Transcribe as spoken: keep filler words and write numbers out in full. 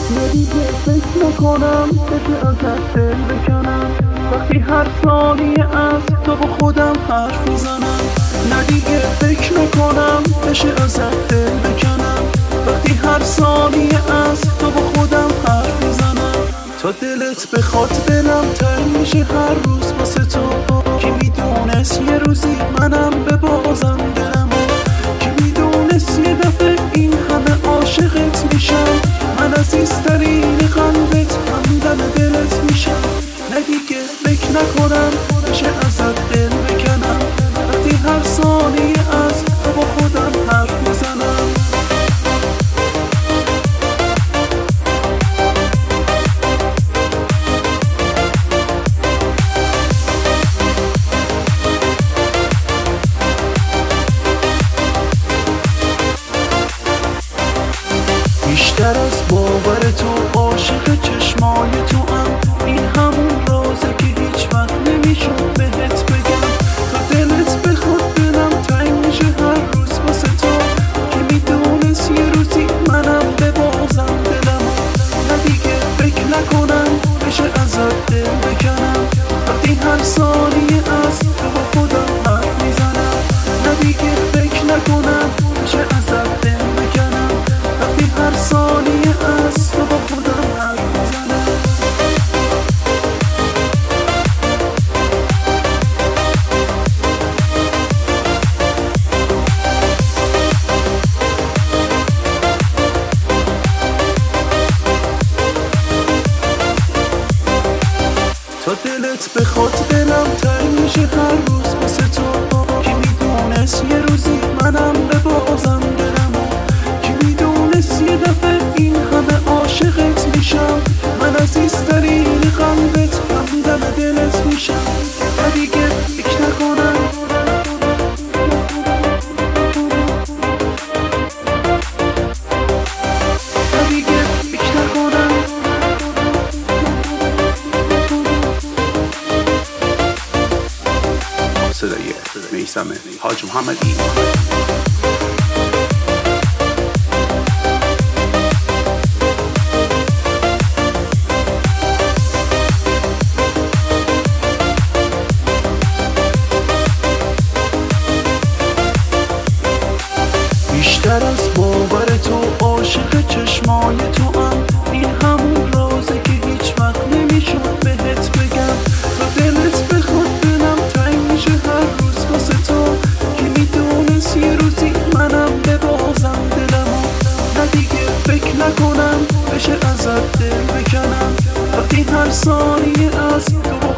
ندیگه فکر نکنم بشه ازت دل بکنم، وقتی هر ثانیه از تو با خودم حرف میزنم. ندیگه فکر نکنم بشه ازت دل بکنم، وقتی هر ثانیه از تو با خودم حرف میزنم. تا دلت بخواد دلم تنگ میشه هر روز واسه تو. کی میدونست یه روزی منم ببازم دلمو، کی میدونست یه دفعه این همه عاشقت میشم. من عزیزترین قلبت همدم دلت میشم. ندیگه فکر نکنم بشه ازت دل بکنم، وقتی هر ثانیه از تو با خودم حرف میزنم. بیشتر از باور تو عاشق چشمای تو هم، این همون رازه که هیچ وقت نمیشد بهت بگم. تا دلت بخواد دلم تنگ میشه هر روز واسه تو، که میدونست یه روزی منم ببازم دلمو. ندیگه فکر نکنم بشه ازت دل بکنم، وقتی هر ثانیه از تو با خودم حرف میزنم. ندیگه فکر نکنم بشه ازت دل بکنم، وقتی هر ثانیه از تو با خودم حرف میزنم. تا دلت بخواد دلم تنگ میشه هر روز واسه تو، کی میدونست یه روزی منم ببازم دلمو، کی میدونست یه دفعه این همه عاشقت میشم. من عزیزترین قلبت همدم دلت میشم. ندیگه فکر نکنم ندیگه فکر نکنم صدای میثم حاج محمدی. بیشتر از باور تو عاشق چشمای تو هم، این همون رازه که هیچ وقت نمیشد بهت بگم. تا دلت بخواد دلم تنگ میشه هر روز واسه تو، که میدونست یه روزی منم ببازم دلمو. ندیگه فکر نکنم بشه ازت دل بکنم، وقتی هر ثانیه از تو